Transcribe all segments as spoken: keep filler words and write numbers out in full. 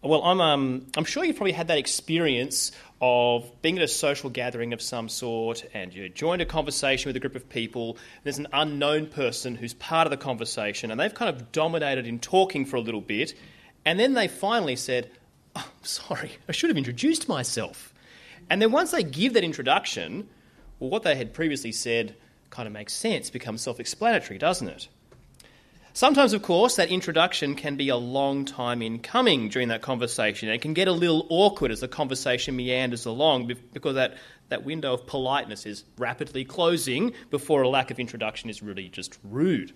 Well, I'm um, I'm sure you've probably had that experience of being at a social gathering of some sort and you joined a conversation with a group of people. There's an unknown person who's part of the conversation and they've kind of dominated in talking for a little bit, and then they finally said, oh, sorry, I should have introduced myself. And then once they give that introduction, well, what they had previously said kind of makes sense, becomes self-explanatory, doesn't it? Sometimes, of course, that introduction can be a long time in coming during that conversation. It can get a little awkward as the conversation meanders along because that, that window of politeness is rapidly closing before a lack of introduction is really just rude.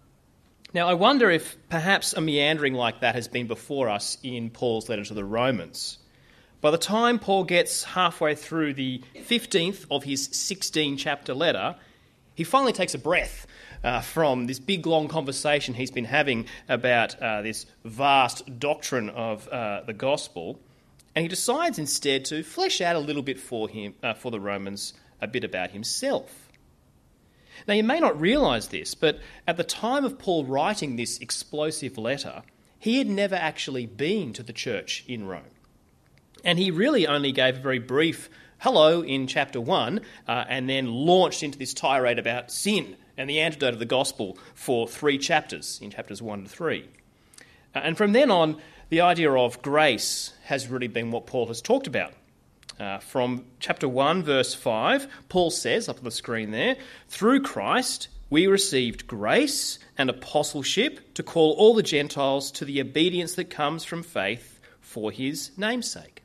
Now, I wonder if perhaps a meandering like that has been before us in Paul's letter to the Romans. By the time Paul gets halfway through the fifteenth of his sixteen-chapter letter, he finally takes a breath Uh, from this big, long conversation he's been having about uh, this vast doctrine of uh, the gospel, and he decides instead to flesh out a little bit for him, uh, for the Romans, a bit about himself. Now, you may not realise this, but at the time of Paul writing this explosive letter, he had never actually been to the church in Rome. And he really only gave a very brief hello in chapter one, uh, and then launched into this tirade about sin and the antidote of the gospel for three chapters, in chapters one to three. Uh, and from then on, the idea of grace has really been what Paul has talked about. Uh, from chapter one, verse five, Paul says, up on the screen there, through Christ we received grace and apostleship to call all the Gentiles to the obedience that comes from faith for his name's-sake.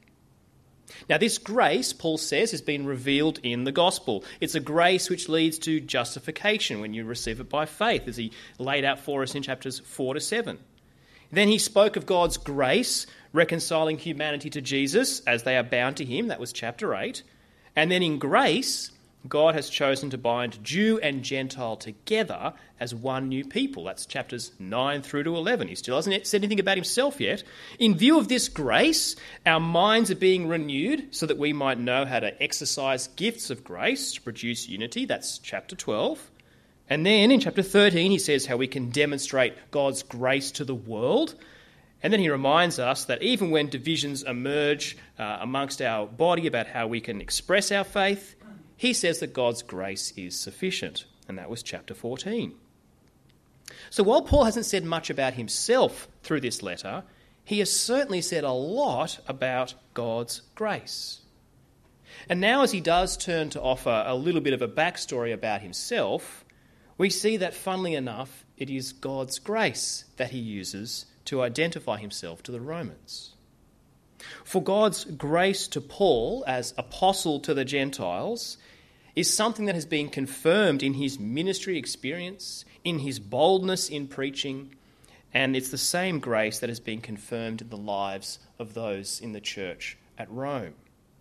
Now, this grace, Paul says, has been revealed in the gospel. It's a grace which leads to justification when you receive it by faith, as he laid out for us in chapters four to seven. Then he spoke of God's grace, reconciling humanity to Jesus as they are bound to him. That was chapter eight. And then in grace, God has chosen to bind Jew and Gentile together as one new people. That's chapters nine through to eleven. He still hasn't said anything about himself yet. In view of this grace, our minds are being renewed so that we might know how to exercise gifts of grace to produce unity. That's chapter twelve. And then in chapter thirteen, he says how we can demonstrate God's grace to the world. And then he reminds us that even when divisions emerge uh, amongst our body about how we can express our faith, he says that God's grace is sufficient, and that was chapter fourteen. So while Paul hasn't said much about himself through this letter, he has certainly said a lot about God's grace. And now as he does turn to offer a little bit of a backstory about himself, we see that, funnily enough, it is God's grace that he uses to identify himself to the Romans. For God's grace to Paul as apostle to the Gentiles is something that has been confirmed in his ministry experience, in his boldness in preaching, and it's the same grace that has been confirmed in the lives of those in the church at Rome.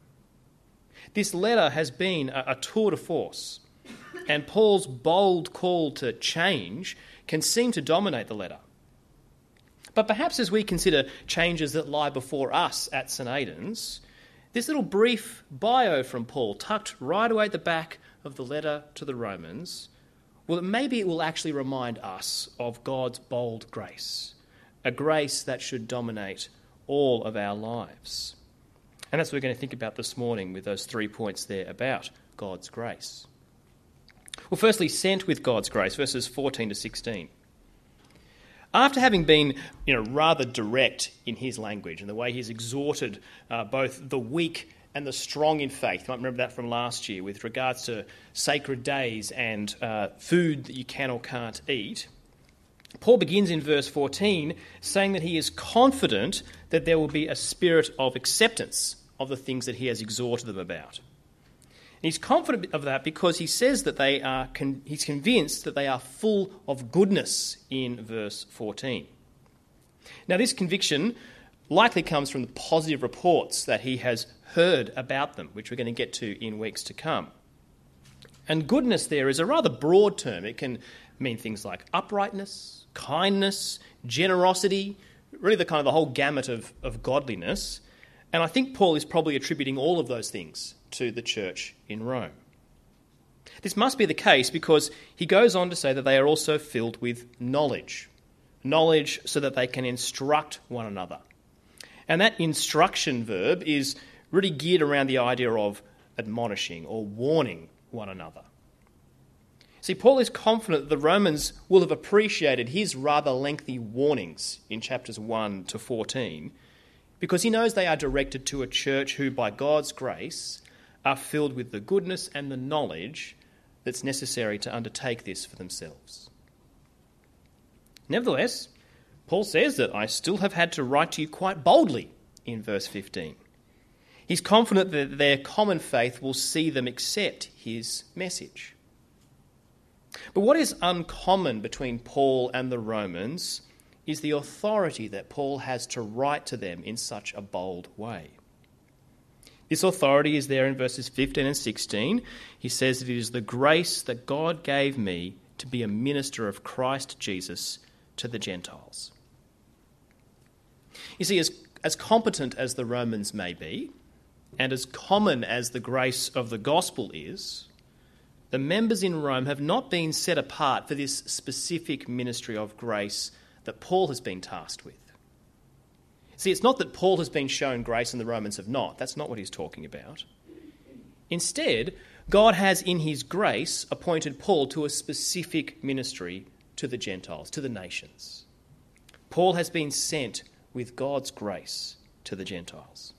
This letter has been a, a tour de force, and Paul's bold call to change can seem to dominate the letter. But perhaps as we consider changes that lie before us at St Aidan's, this little brief bio from Paul, tucked right away at the back of the letter to the Romans, well, maybe it will actually remind us of God's bold grace, a grace that should dominate all of our lives. And that's what we're going to think about this morning with those three points there about God's grace. Well, firstly, sent with God's grace, verses fourteen to sixteen. After having been, you know, rather direct in his language and the way he's exhorted uh, both the weak and the strong in faith, you might remember that from last year with regards to sacred days and uh, food that you can or can't eat, Paul begins in verse fourteen saying that he is confident that there will be a spirit of acceptance of the things that he has exhorted them about. And he's confident of that because he says that they are, con- he's convinced that they are full of goodness in verse fourteen. Now, this conviction likely comes from the positive reports that he has heard about them, which we're going to get to in weeks to come. And goodness there is a rather broad term. It can mean things like uprightness, kindness, generosity, really the kind of the whole gamut of, of godliness. And I think Paul is probably attributing all of those things to the church in Rome. This must be the case because he goes on to say that they are also filled with knowledge. Knowledge so that they can instruct one another. And that instruction verb is really geared around the idea of admonishing or warning one another. See, Paul is confident that the Romans will have appreciated his rather lengthy warnings in chapters one to fourteen, because he knows they are directed to a church who, by God's grace, are filled with the goodness and the knowledge that's necessary to undertake this for themselves. Nevertheless, Paul says that I still have had to write to you quite boldly in verse fifteen. He's confident that their common faith will see them accept his message. But what is uncommon between Paul and the Romans is the authority that Paul has to write to them in such a bold way. This authority is there in verses fifteen and sixteen. He says that it is the grace that God gave me to be a minister of Christ Jesus to the Gentiles. You see, as, as competent as the Romans may be, and as common as the grace of the gospel is, the members in Rome have not been set apart for this specific ministry of grace that Paul has been tasked with. See, it's not that Paul has been shown grace and the Romans have not. That's not what he's talking about. Instead, God has in his grace appointed Paul to a specific ministry to the Gentiles, to the nations. Paul has been sent with God's grace to the Gentiles.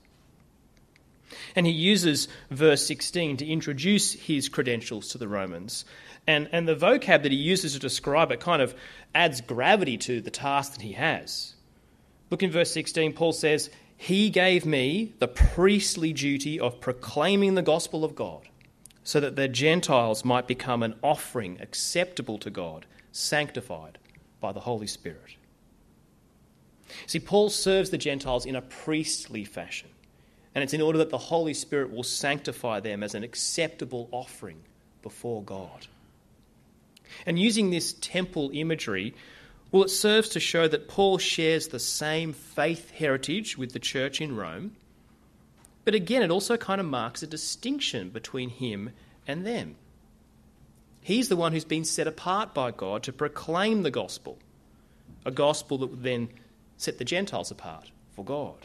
And he uses verse sixteen to introduce his credentials to the Romans. And, and the vocab that he uses to describe it kind of adds gravity to the task that he has. Look in verse sixteen, Paul says, "He gave me the priestly duty of proclaiming the gospel of God, so that the Gentiles might become an offering acceptable to God, sanctified by the Holy Spirit." See, Paul serves the Gentiles in a priestly fashion, and it's in order that the Holy Spirit will sanctify them as an acceptable offering before God. And using this temple imagery, well, it serves to show that Paul shares the same faith heritage with the church in Rome, but again, it also kind of marks a distinction between him and them. He's the one who's been set apart by God to proclaim the gospel, a gospel that would then set the Gentiles apart for God.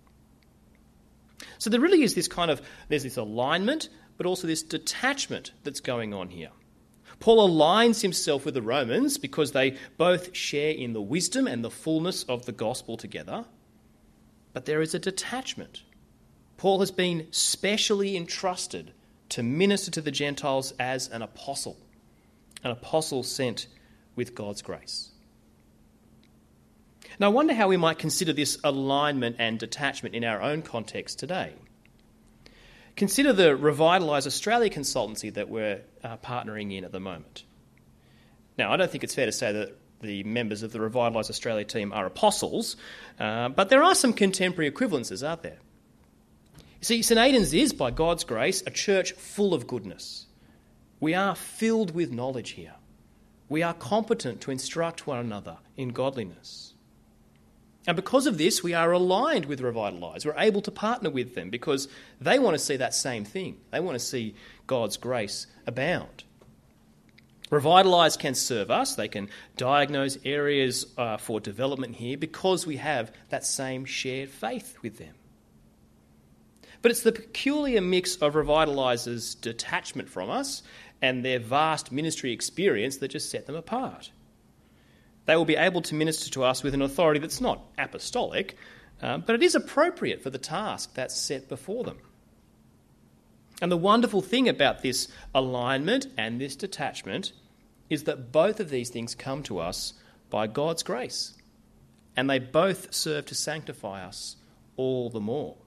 So there really is this kind of, there's this alignment, but also this detachment that's going on here. Paul aligns himself with the Romans because they both share in the wisdom and the fullness of the gospel together, but there is a detachment. Paul has been specially entrusted to minister to the Gentiles as an apostle, an apostle sent with God's grace. Now, I wonder how we might consider this alignment and detachment in our own context today. Consider the Revitalise Australia consultancy that we're uh, partnering in at the moment. Now, I don't think it's fair to say that the members of the Revitalise Australia team are apostles, uh, but there are some contemporary equivalences, aren't there? You see, St Aidan's is, by God's grace, a church full of goodness. We are filled with knowledge here. We are competent to instruct one another in godliness. And because of this, we are aligned with Revitalise. We're able to partner with them because they want to see that same thing. They want to see God's grace abound. Revitalise can serve us. They can diagnose areas uh, for development here because we have that same shared faith with them. But it's the peculiar mix of Revitalise's detachment from us and their vast ministry experience that just set them apart. They will be able to minister to us with an authority that's not apostolic, uh, but it is appropriate for the task that's set before them. And the wonderful thing about this alignment and this detachment is that both of these things come to us by God's grace, and they both serve to sanctify us all the more.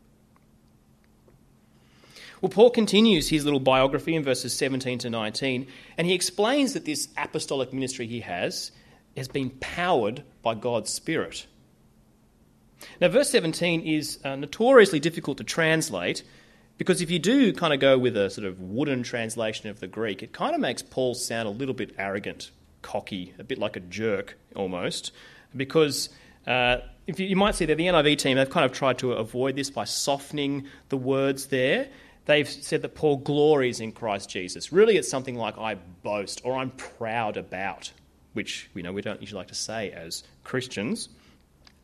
Well, Paul continues his little biography in verses seventeen to nineteen, and he explains that this apostolic ministry he has has been powered by God's Spirit. Now, verse seventeen is uh, notoriously difficult to translate because if you do kind of go with a sort of wooden translation of the Greek, it kind of makes Paul sound a little bit arrogant, cocky, a bit like a jerk almost, because uh, if you, you might see that the N I V team, they've kind of tried to avoid this by softening the words there. They've said that Paul glories in Christ Jesus. Really, it's something like I boast or I'm proud about, which you know we don't usually like to say as Christians.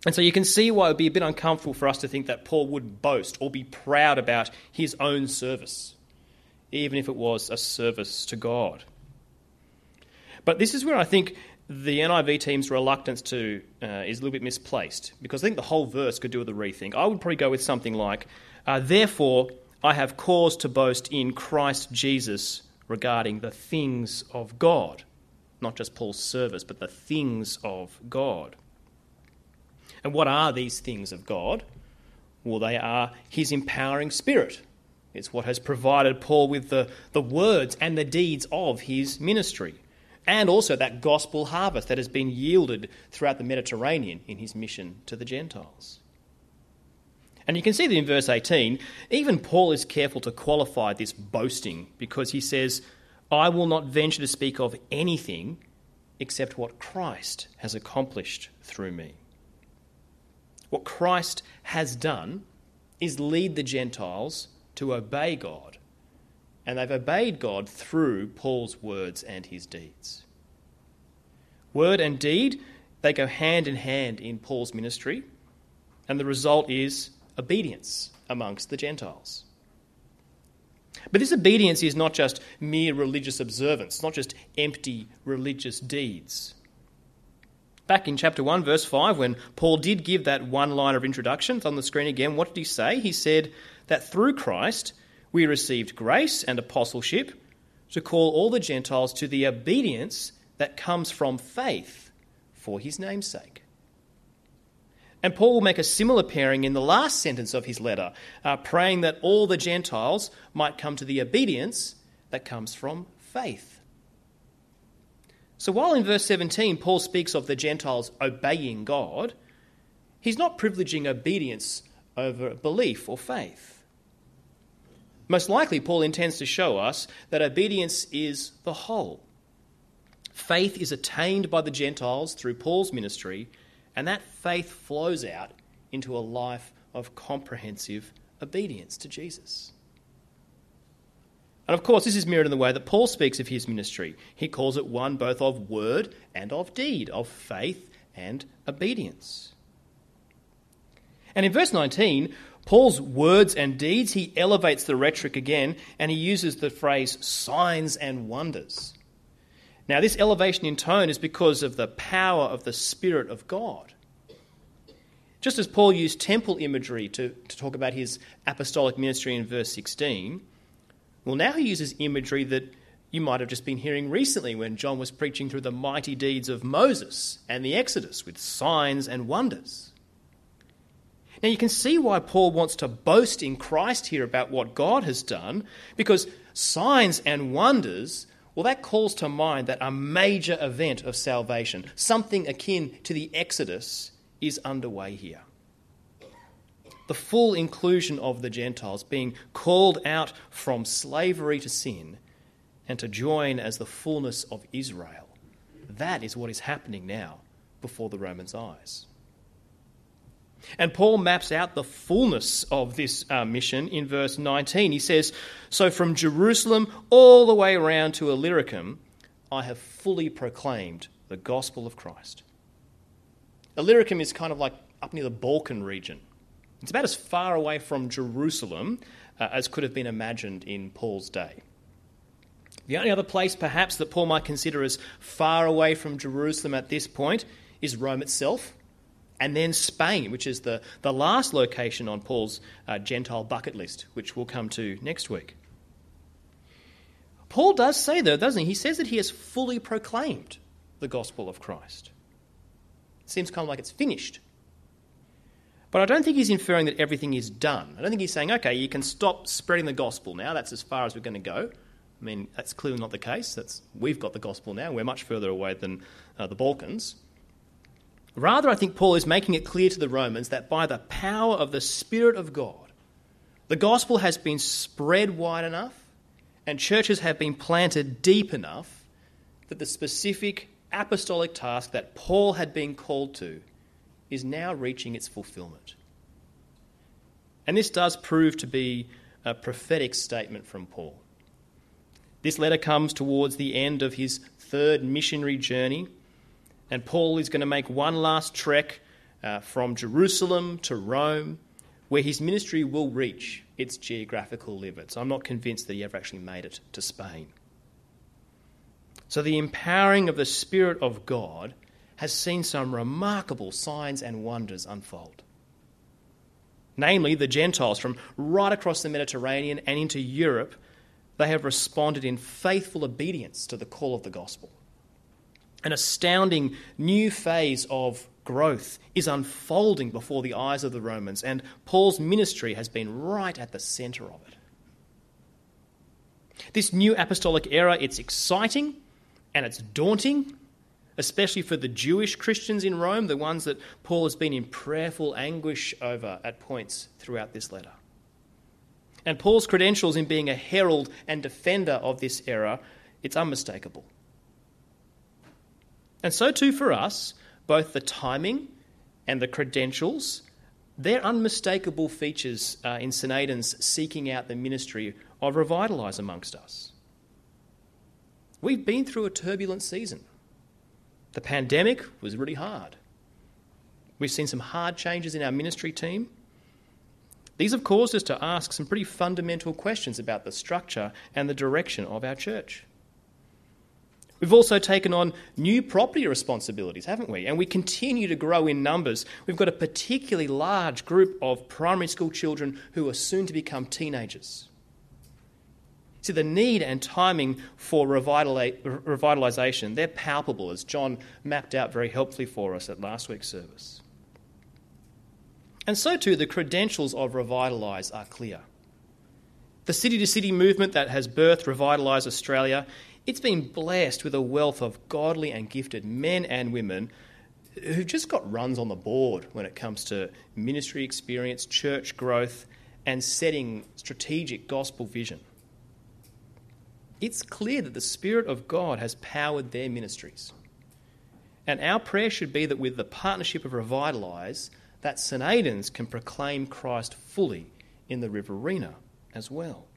And so you can see why it would be a bit uncomfortable for us to think that Paul would boast or be proud about his own service, even if it was a service to God. But this is where I think the N I V team's reluctance to uh, is a little bit misplaced, because I think the whole verse could do with a rethink. I would probably go with something like, uh, therefore I have cause to boast in Christ Jesus regarding the things of God. Not just Paul's service, but the things of God. And what are these things of God? Well, they are his empowering spirit. It's what has provided Paul with the, the words and the deeds of his ministry, and also that gospel harvest that has been yielded throughout the Mediterranean in his mission to the Gentiles. And you can see that in verse eighteen, even Paul is careful to qualify this boasting, because he says, I will not venture to speak of anything except what Christ has accomplished through me. What Christ has done is lead the Gentiles to obey God, and they've obeyed God through Paul's words and his deeds. Word and deed, they go hand in hand in Paul's ministry, and the result is obedience amongst the Gentiles. But this obedience is not just mere religious observance, it's not just empty religious deeds. Back in chapter one, verse five, when Paul did give that one line of introduction, it's on the screen again, what did he say? He said that through Christ we received grace and apostleship to call all the Gentiles to the obedience that comes from faith for his name's sake. And Paul will make a similar pairing in the last sentence of his letter, uh, praying that all the Gentiles might come to the obedience that comes from faith. So while in verse seventeen Paul speaks of the Gentiles obeying God, he's not privileging obedience over belief or faith. Most likely Paul intends to show us that obedience is the whole. Faith is attained by the Gentiles through Paul's ministry, and that faith flows out into a life of comprehensive obedience to Jesus. And of course, this is mirrored in the way that Paul speaks of his ministry. He calls it one both of word and of deed, of faith and obedience. And in verse nineteen, Paul's words and deeds, he elevates the rhetoric again, and he uses the phrase signs and wonders. Now, this elevation in tone is because of the power of the Spirit of God. Just as Paul used temple imagery to, to talk about his apostolic ministry in verse sixteen, well, now he uses imagery that you might have just been hearing recently when John was preaching through the mighty deeds of Moses and the Exodus with signs and wonders. Now, you can see why Paul wants to boast in Christ here about what God has done, because signs and wonders, well, that calls to mind that a major event of salvation, something akin to the Exodus, is underway here. The full inclusion of the Gentiles being called out from slavery to sin and to join as the fullness of Israel. That is what is happening now before the Romans' eyes. And Paul maps out the fullness of this uh, mission in verse nineteen. He says, so from Jerusalem all the way around to Illyricum, I have fully proclaimed the gospel of Christ. Illyricum is kind of like up near the Balkan region. It's about as far away from Jerusalem uh, as could have been imagined in Paul's day. The only other place perhaps that Paul might consider as far away from Jerusalem at this point is Rome itself, and then Spain, which is the, the last location on Paul's uh, Gentile bucket list, which we'll come to next week. Paul does say, though, doesn't he? He says that he has fully proclaimed the gospel of Christ. It seems kind of like it's finished. But I don't think he's inferring that everything is done. I don't think he's saying, okay, you can stop spreading the gospel now. That's as far as we're going to go. I mean, that's clearly not the case. That's, we've got the gospel now. We're much further away than uh, the Balkans. Rather, I think Paul is making it clear to the Romans that by the power of the Spirit of God, the gospel has been spread wide enough and churches have been planted deep enough that the specific apostolic task that Paul had been called to is now reaching its fulfillment. And this does prove to be a prophetic statement from Paul. This letter comes towards the end of his third missionary journey, and Paul is going to make one last trek uh, from Jerusalem to Rome, where his ministry will reach its geographical limits. I'm not convinced that he ever actually made it to Spain. So the empowering of the Spirit of God has seen some remarkable signs and wonders unfold. Namely, the Gentiles from right across the Mediterranean and into Europe, they have responded in faithful obedience to the call of the gospel. An astounding new phase of growth is unfolding before the eyes of the Romans, and Paul's ministry has been right at the centre of it. This new apostolic era, it's exciting and it's daunting, especially for the Jewish Christians in Rome, the ones that Paul has been in prayerful anguish over at points throughout this letter. And Paul's credentials in being a herald and defender of this era, it's unmistakable. And so too for us, both the timing and the credentials, they're unmistakable features uh, in St Aidan's seeking out the ministry of Revitalise amongst us. We've been through a turbulent season. The pandemic was really hard. We've seen some hard changes in our ministry team. These have caused us to ask some pretty fundamental questions about the structure and the direction of our church. We've also taken on new property responsibilities, haven't we? And we continue to grow in numbers. We've got a particularly large group of primary school children who are soon to become teenagers. See, the need and timing for revitalisation, they're palpable, as John mapped out very helpfully for us at last week's service. And so too, the credentials of Revitalise are clear. The city-to-city movement that has birthed Revitalise Australia, it's been blessed with a wealth of godly and gifted men and women who've just got runs on the board when it comes to ministry experience, church growth, and setting strategic gospel vision. It's clear that the Spirit of God has powered their ministries. And our prayer should be that with the partnership of Revitalise, that St Aidan's can proclaim Christ fully in the Riverina as well.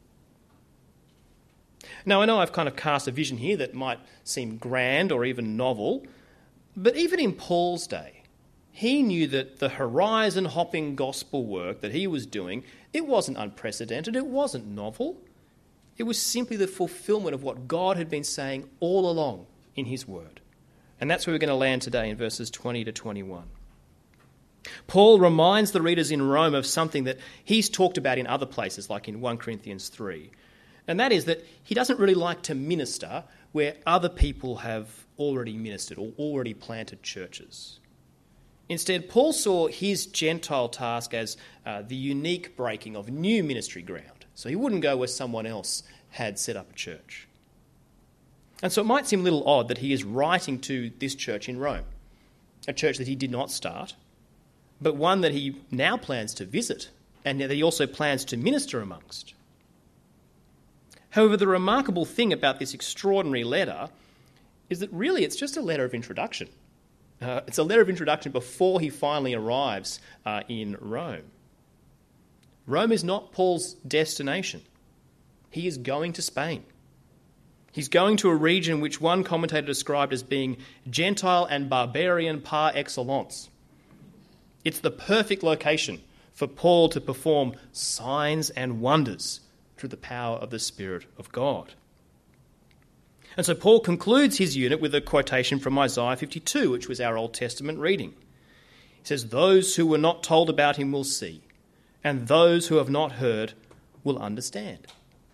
Now, I know I've kind of cast a vision here that might seem grand or even novel, but even in Paul's day, he knew that the horizon-hopping gospel work that he was doing, it wasn't unprecedented, it wasn't novel. It was simply the fulfilment of what God had been saying all along in his word. And that's where we're going to land today in verses twenty to twenty-one. Paul reminds the readers in Rome of something that he's talked about in other places, like in First Corinthians three. And that is that he doesn't really like to minister where other people have already ministered or already planted churches. Instead, Paul saw his Gentile task as uh, the unique breaking of new ministry ground. So he wouldn't go where someone else had set up a church. And so it might seem a little odd that he is writing to this church in Rome, a church that he did not start, but one that he now plans to visit and that he also plans to minister amongst. However, the remarkable thing about this extraordinary letter is that really it's just a letter of introduction. Uh, it's a letter of introduction before he finally arrives uh, in Rome. Rome is not Paul's destination. He is going to Spain. He's going to a region which one commentator described as being Gentile and barbarian par excellence. It's the perfect location for Paul to perform signs and wonders through the power of the Spirit of God. And so Paul concludes his unit with a quotation from Isaiah fifty-two, which was our Old Testament reading. He says, "Those who were not told about him will see, and those who have not heard will understand."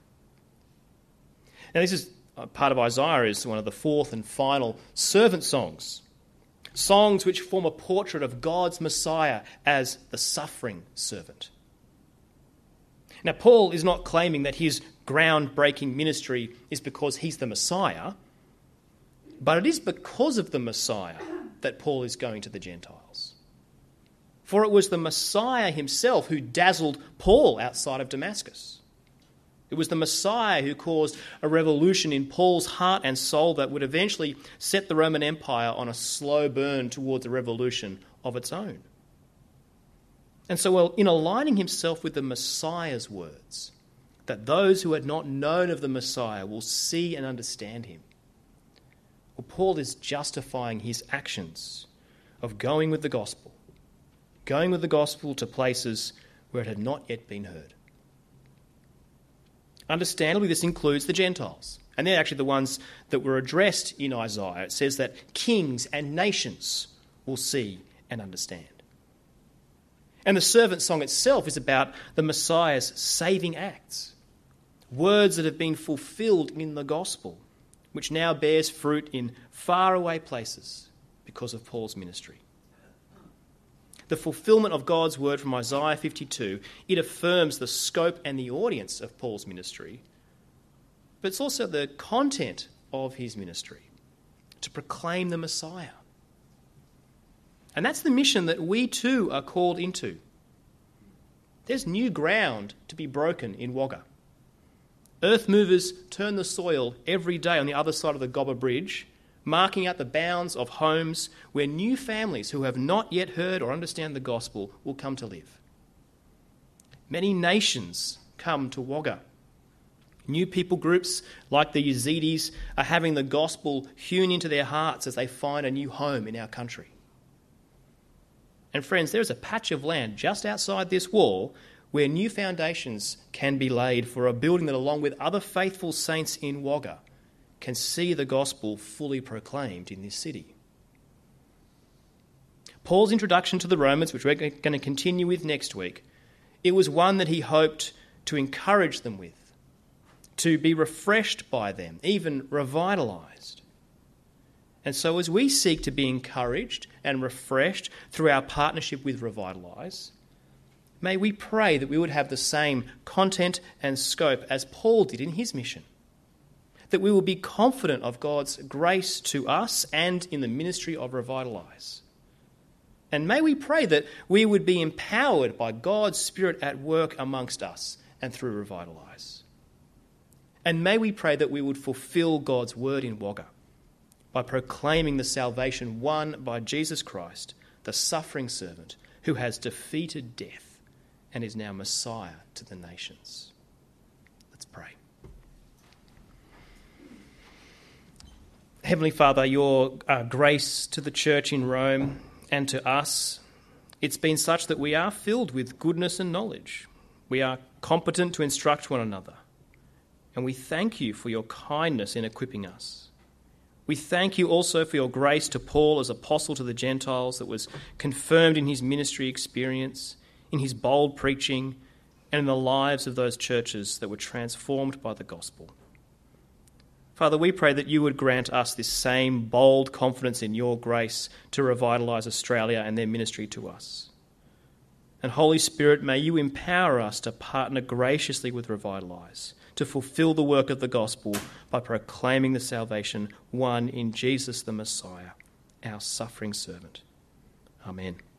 Now this is part of Isaiah is one of the fourth and final servant songs. Songs which form a portrait of God's Messiah as the suffering servant. Now, Paul is not claiming that his groundbreaking ministry is because he's the Messiah, but it is because of the Messiah that Paul is going to the Gentiles. For it was the Messiah himself who dazzled Paul outside of Damascus. It was the Messiah who caused a revolution in Paul's heart and soul that would eventually set the Roman Empire on a slow burn towards a revolution of its own. And so, well, in aligning himself with the Messiah's words, that those who had not known of the Messiah will see and understand him, well, Paul is justifying his actions of going with the gospel going with the gospel to places where it had not yet been heard. Understandably, this includes the Gentiles, and they're actually the ones that were addressed in Isaiah. It says that kings and nations will see and understand. And the servant song itself is about the Messiah's saving acts, words that have been fulfilled in the gospel, which now bears fruit in faraway places because of Paul's ministry. The fulfillment of God's word from Isaiah fifty-two, it affirms the scope and the audience of Paul's ministry, but it's also the content of his ministry, to proclaim the Messiah. And that's the mission that we too are called into. There's new ground to be broken in Wagga. Earth movers turn the soil every day on the other side of the Gobba Bridge, marking out the bounds of homes where new families who have not yet heard or understand the gospel will come to live. Many nations come to Wagga. New people groups like the Yazidis are having the gospel hewn into their hearts as they find a new home in our country. And friends, there is a patch of land just outside this wall where new foundations can be laid for a building that, along with other faithful saints in Wagga, can see the gospel fully proclaimed in this city. Paul's introduction to the Romans, which we're going to continue with next week, it was one that he hoped to encourage them with, to be refreshed by them, even revitalised. And so as we seek to be encouraged and refreshed through our partnership with Revitalise, may we pray that we would have the same content and scope as Paul did in his mission, that we will be confident of God's grace to us and in the ministry of Revitalise. And may we pray that we would be empowered by God's Spirit at work amongst us and through Revitalise. And may we pray that we would fulfil God's word in Wagga by proclaiming the salvation won by Jesus Christ, the suffering servant who has defeated death and is now Messiah to the nations. Let's pray. Heavenly Father, your uh, grace to the church in Rome and to us, it's been such that we are filled with goodness and knowledge. We are competent to instruct one another. And we thank you for your kindness in equipping us. We thank you also for your grace to Paul as apostle to the Gentiles that was confirmed in his ministry experience, in his bold preaching, and in the lives of those churches that were transformed by the gospel. Father, we pray that you would grant us this same bold confidence in your grace to revitalise Australia and their ministry to us. And Holy Spirit, may you empower us to partner graciously with Revitalise, to fulfil the work of the gospel by proclaiming the salvation won in Jesus the Messiah, our suffering servant. Amen.